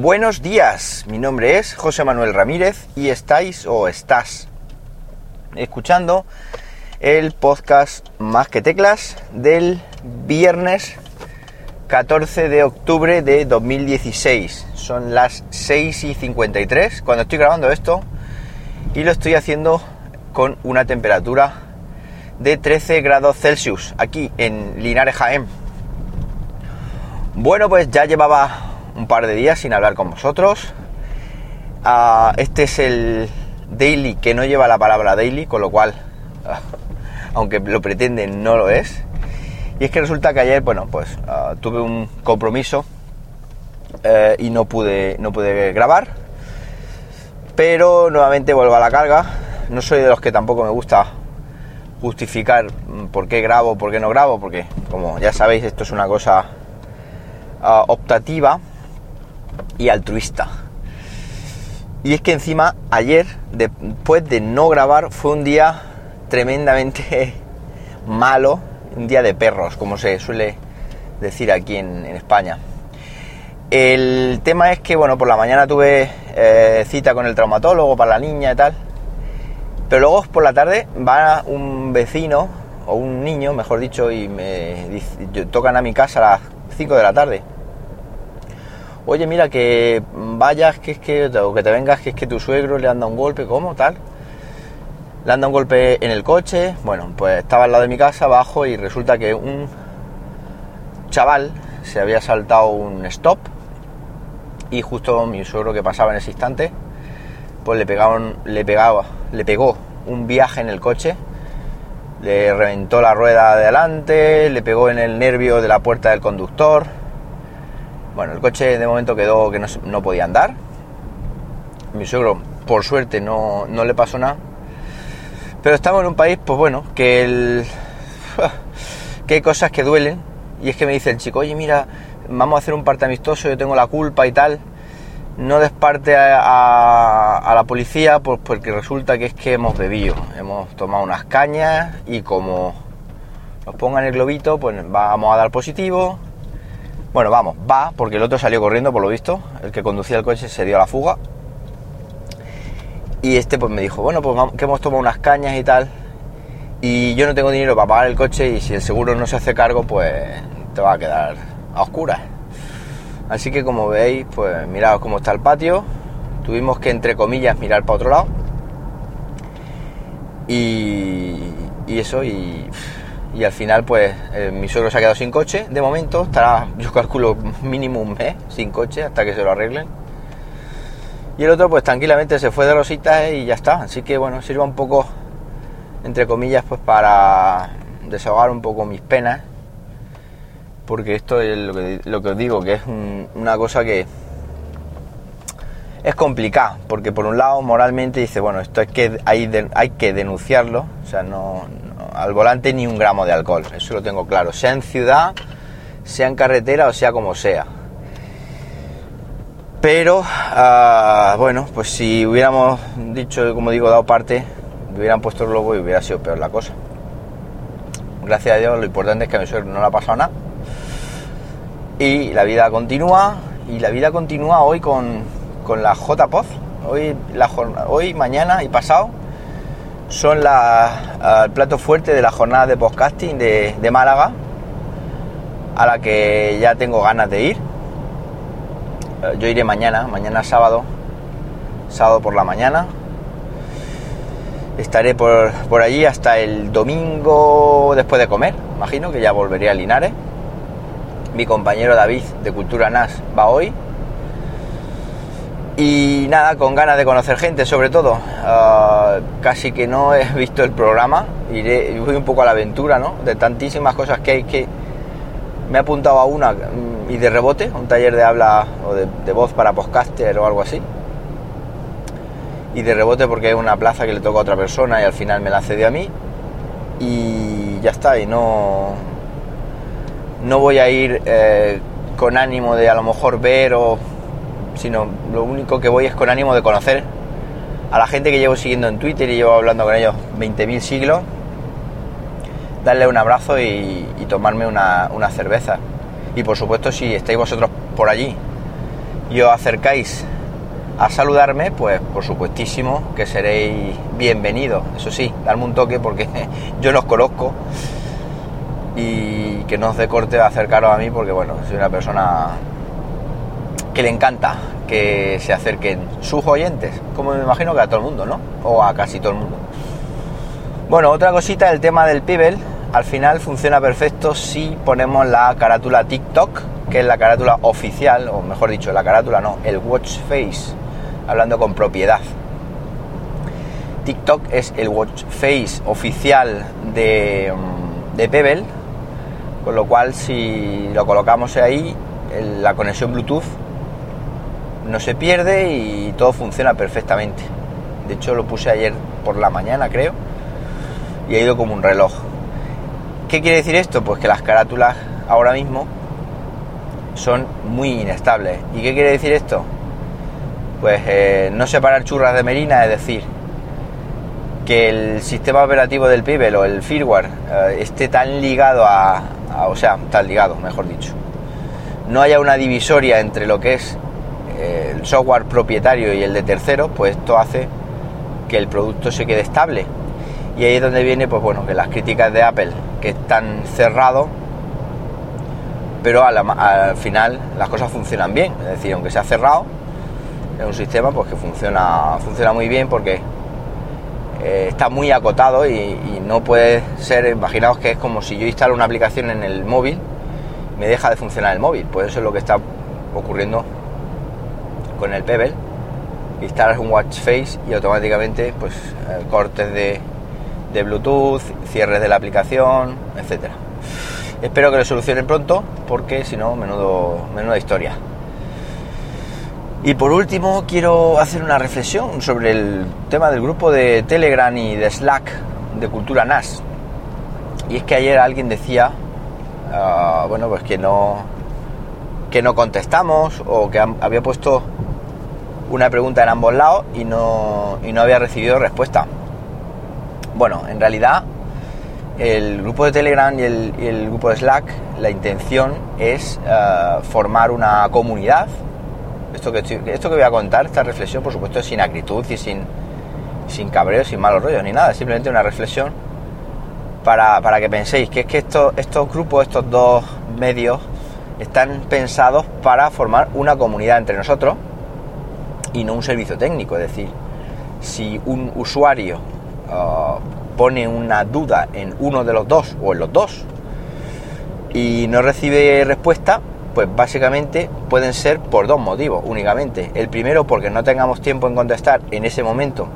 Buenos días, mi nombre es José Manuel Ramírez y estás escuchando el podcast Más que Teclas del viernes 14 de octubre de 2016. Son las 6:53 cuando estoy grabando esto y lo estoy haciendo con una temperatura de 13 grados Celsius aquí en Linares, Jaén. Bueno, pues ya llevaba un par de días sin hablar con vosotros. Este es el daily que no lleva la palabra daily, con lo cual, aunque lo pretenden, no lo es. Y es que resulta que ayer, tuve un compromiso y no pude grabar. Pero nuevamente vuelvo a la carga. No soy de los que tampoco me gusta justificar por qué grabo, por qué no grabo, porque como ya sabéis, esto es una cosa optativa y altruista. Y es que encima ayer, después de no grabar, fue un día tremendamente malo, un día de perros, como se suele decir aquí en España. El tema es que, por la mañana tuve cita con el traumatólogo para la niña y tal, pero luego por la tarde va un vecino, o un niño, mejor dicho, y me dice, tocan a mi casa a las 5 de la tarde. Oye, mira, que vayas, o que te vengas, que es que tu suegro le han dado un golpe, ¿cómo? Tal. Le han dado un golpe en el coche. Bueno, pues estaba al lado de mi casa, bajo, y resulta que un chaval se había saltado un stop y justo mi suegro, que pasaba en ese instante, pues le pegó un viaje en el coche, le reventó la rueda de adelante, le pegó en el nervio de la puerta del conductor. Bueno, el coche de momento quedó que no podía andar. Mi suegro, por suerte, no le pasó nada. Pero estamos en un país, que hay cosas que duelen. Y es que me dice el chico, oye, mira, vamos a hacer un parte amistoso, yo tengo la culpa y tal. No des parte a la policía, pues porque resulta que es que hemos bebido. Hemos tomado unas cañas y como nos pongan el globito, pues vamos a dar positivo. Bueno, va, porque el otro salió corriendo, por lo visto. El que conducía el coche se dio a la fuga. Y pues me dijo, que hemos tomado unas cañas y tal, y yo no tengo dinero para pagar el coche, y si el seguro no se hace cargo, pues te va a quedar a oscuras. Así que, como veis, pues mirad cómo está el patio. Tuvimos que, entre comillas, mirar para otro lado. Y eso, y al final, pues, mi suegro se ha quedado sin coche. De momento, estará, yo calculo, mínimo un mes sin coche hasta que se lo arreglen. Y el otro, pues, tranquilamente se fue de rositas y ya está. Así que, sirva un poco, entre comillas, pues, para desahogar un poco mis penas. Porque esto es lo que os digo, que es una cosa que es complicada. Porque, por un lado, moralmente dice, esto es que hay que denunciarlo. O sea, no al volante ni un gramo de alcohol, eso lo tengo claro, sea en ciudad, sea en carretera o sea como sea. Pero pues si hubiéramos dicho, como digo, dado parte, me hubieran puesto el globo y hubiera sido peor la cosa. Gracias a Dios, lo importante es que a mi suegro no le ha pasado nada y la vida continúa. Y la vida continúa hoy con la JPod. Hoy, mañana y pasado son el plato fuerte de la jornada de podcasting de Málaga, a la que ya tengo ganas de ir. Yo iré mañana sábado por la mañana. Estaré por allí hasta el domingo después de comer, imagino que ya volveré a Linares. Mi compañero David de Cultura NAS va hoy. Y nada, con ganas de conocer gente, sobre todo. Casi que no he visto el programa. Voy un poco a la aventura, ¿no? De tantísimas cosas que hay, que me he apuntado a una y de rebote, a un taller de habla o de voz para podcaster o algo así. Y de rebote porque es una plaza que le toca a otra persona y al final me la cedió a mí. Y ya está, y no voy a ir con ánimo de a lo mejor ver sino lo único que voy es con ánimo de conocer a la gente que llevo siguiendo en Twitter y llevo hablando con ellos 20.000 siglos, darle un abrazo y tomarme una cerveza. Y por supuesto, si estáis vosotros por allí y os acercáis a saludarme, pues por supuestísimo que seréis bienvenidos. Eso sí, darme un toque porque yo no os conozco y que no os dé corte acercaros a mí porque, bueno, soy una persona que le encanta que se acerquen sus oyentes, como me imagino que a todo el mundo, ¿no? O a casi todo el mundo. Bueno, otra cosita, el tema del Pebble, al final funciona perfecto si ponemos la carátula TikTok, que es la carátula oficial, o mejor dicho, la carátula no, el watch face, hablando con propiedad. TikTok es el watch face oficial de Pebble, con lo cual si lo colocamos ahí, la conexión Bluetooth no se pierde y todo funciona perfectamente. De hecho lo puse ayer por la mañana, creo, y ha ido como un reloj. ¿Qué quiere decir esto? Pues que las carátulas ahora mismo son muy inestables. ¿Y qué quiere decir esto? Pues no separar churras de merinas, es decir, que el sistema operativo del Pebble o el firmware esté tan ligado tan ligado, mejor dicho. No haya una divisoria entre lo que es el software propietario y el de terceros, pues esto hace que el producto se quede estable. Y ahí es donde viene, pues bueno, que las críticas de Apple, que están cerrados, pero al final las cosas funcionan bien. Es decir, aunque sea cerrado, es un sistema pues que funciona muy bien porque está muy acotado y no puede ser, imaginaos que es como si yo instalo una aplicación en el móvil, me deja de funcionar el móvil. Pues eso es lo que está ocurriendo con el Pebble. Instalas un watch face y automáticamente pues cortes de Bluetooth, cierres de la aplicación, etcétera. Espero que lo solucionen pronto porque si no, menuda historia. Y por último quiero hacer una reflexión sobre el tema del grupo de Telegram y de Slack de Cultura NAS. Y es que ayer alguien decía pues que no contestamos, o que había puesto una pregunta en ambos lados y no había recibido respuesta. Bueno, en realidad el grupo de Telegram y el grupo de Slack, la intención es formar una comunidad. Esto que voy a contar, esta reflexión, por supuesto, es sin acritud y sin cabreo, sin malos rollos ni nada, simplemente una reflexión para que penséis que es que estos grupos, estos dos medios, están pensados para formar una comunidad entre nosotros y no un servicio técnico. Es decir, si un usuario pone una duda en uno de los dos o en los dos y no recibe respuesta, pues básicamente pueden ser por dos motivos únicamente. El primero, porque no tengamos tiempo en contestar en ese momento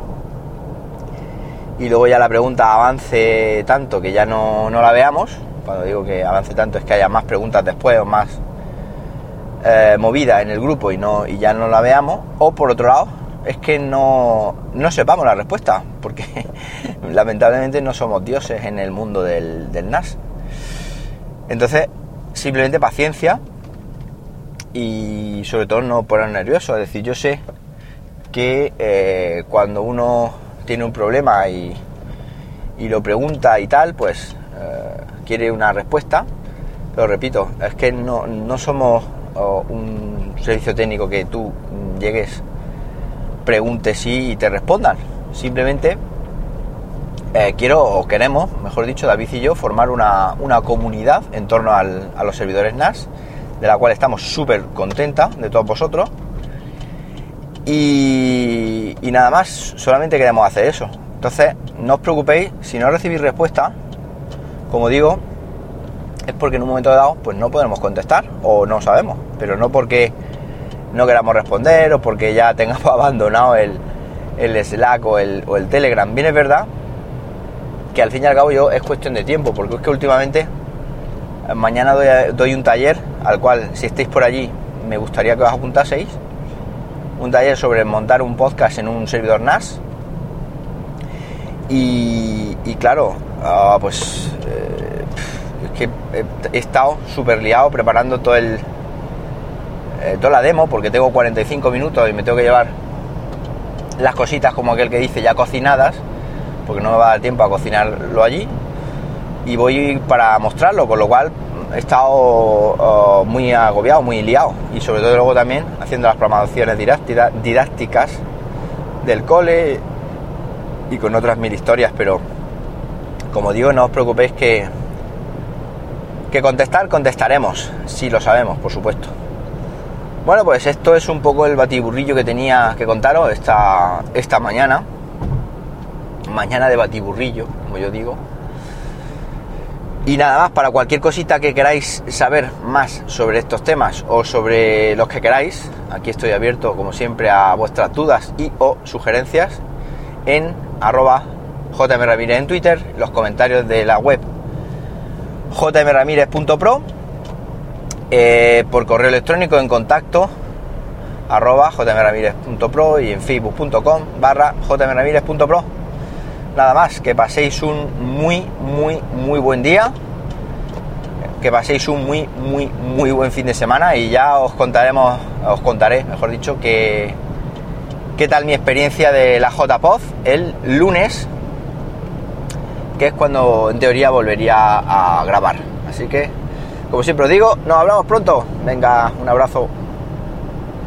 y luego ya la pregunta avance tanto que ya no la veamos. Cuando digo que avance tanto es que haya más preguntas después o más movida en el grupo y ya no la veamos. O por otro lado, es que no sepamos la respuesta, porque lamentablemente no somos dioses en el mundo del NAS. Entonces, simplemente paciencia y sobre todo no poner nervioso. Es decir, yo sé que cuando uno tiene un problema y lo pregunta y tal, pues quiere una respuesta, pero repito, es que no somos un servicio técnico que tú llegues, preguntes y te respondan. Simplemente queremos, mejor dicho, David y yo, formar una comunidad en torno a los servidores NAS, de la cual estamos súper contentas de todos vosotros, y nada más, solamente queremos hacer eso. Entonces no os preocupéis si no recibís respuesta. Como digo, es porque en un momento dado pues no podemos contestar o no sabemos, pero no porque no queramos responder o porque ya tengamos abandonado el Slack o el Telegram. Bien, es verdad que al fin y al cabo es cuestión de tiempo, porque es que últimamente mañana doy un taller al cual, si estáis por allí, me gustaría que os apuntaseis. Un taller sobre montar un podcast en un servidor NAS. Y claro, pues es que he estado súper liado preparando toda la demo, porque tengo 45 minutos y me tengo que llevar las cositas, como aquel que dice, ya cocinadas, porque no me va a dar tiempo a cocinarlo allí, y voy para mostrarlo, con lo cual he estado muy agobiado, muy liado, y sobre todo luego también haciendo las programaciones didácticas del cole y con otras mil historias, pero como digo, no os preocupéis que contestaremos, si lo sabemos, por supuesto. Bueno, pues esto es un poco el batiburrillo que tenía que contaros esta mañana de batiburrillo, como yo digo. Y nada más, para cualquier cosita que queráis saber más sobre estos temas o sobre los que queráis, aquí estoy abierto como siempre a vuestras dudas y o sugerencias en @jmramirez en Twitter, los comentarios de la web jmramirez.pro, por correo electrónico en contacto @jmramirez.pro y en facebook.com/jmramirez.pro. Nada más, que paséis un muy buen día, que paséis un muy buen fin de semana, y ya os contaré, mejor dicho, qué tal mi experiencia de la JPod el lunes, que es cuando en teoría volvería a grabar. Así que, como siempre os digo, nos hablamos pronto. Venga, un abrazo.